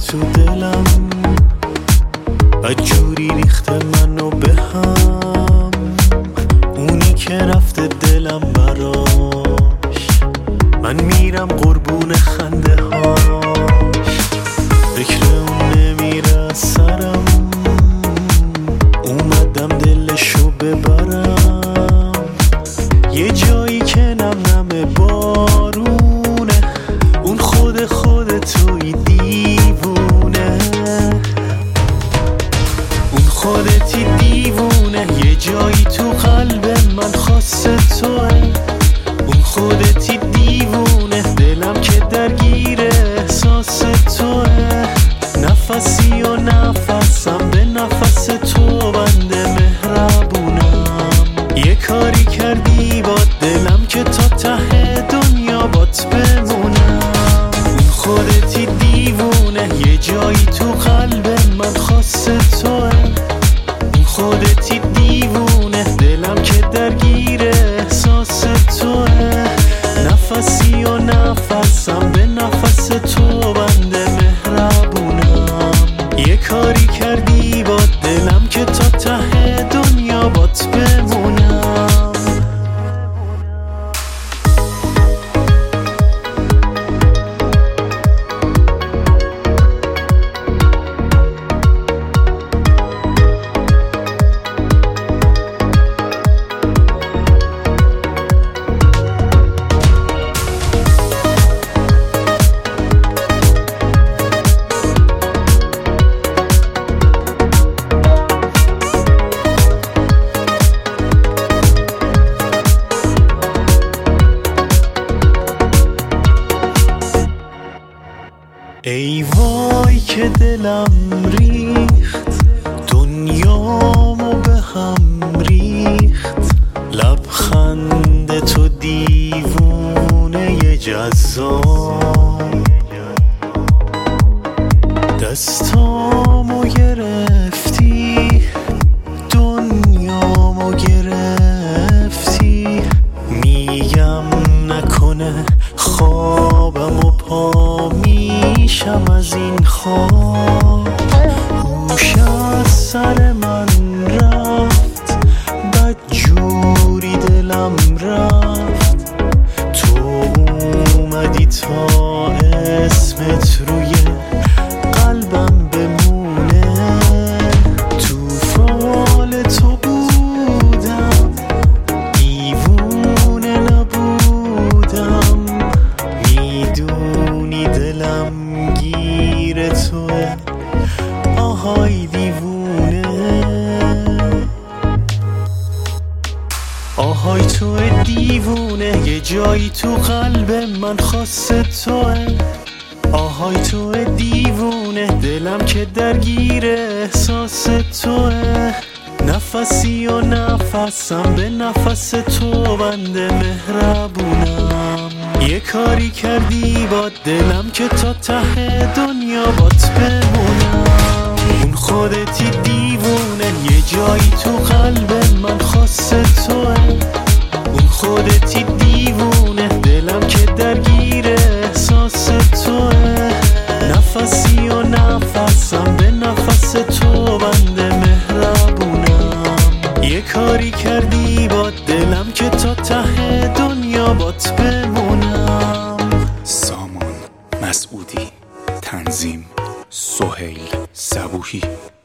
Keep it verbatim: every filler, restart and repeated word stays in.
تو دلم بدجوری ریخته منو به هم، اونی که رفته دلم براش، من میرم قربون خنده هاش، فکر اون نمیره از سرم، اومدم دلشو ببرم، یه جایی که نم نم بارونه، اون خود خود توی دیوونه، اون خودتی دیوونه، یه جایی تو قلب من خاصه توه، اون خودتی دیوونه، دلم که درگیر احساس توه، نفسی و نفسم به نفس تو بنده مهربونم، یه کاری کردی با دلم که تا ته دنیا بات بمونم، اون خودتی دیوونه، یه جایی تو قلب من خاصه توه، اون خودتی دیوونه، دلم که درگیر احساس توه، نفسی و نفسم به نفس تو بنده مهربونم، یه کاری کردی با دلم که تا ته دنیا بات بمونم. ای وای که دلم ریخت، دنیامو به هم ریخت، لبخند تو دیوونه جذاب، دستامو گرفتی، دنیامو گرفتی، میگم نکنه خوابم و پا میشم از این خواب، هوش از سر من رفت، بدجوری دلم رفت، تو اومدی تا اسمت روی قلبم بمونه، تو فال تو بودم، دیوونه نبودم، میدونی دلم گیر توه، آهای دیوونه، آهای توه دیوونه، یه جایی تو قلب من خاصه توه، آهای توه دیوونه، دلم که درگیر احساس توه، نفسی و نفسم به نفس تو بنده مهربونم، یه کاری کردی با دلم که تا ته دنیا بات بمونم، اون خودتی دیوونه، یه جایی تو قلب من خاصه توه، اون خودتی دیوونه، دلم که درگیر احساس توه، نفسی و نفسم به نفس تو بنده مهربونم، یه کاری کردی با دلم که تا ته دنیا بات بمونم. سامان مسعودی، تنظیم سهیل صبوحی.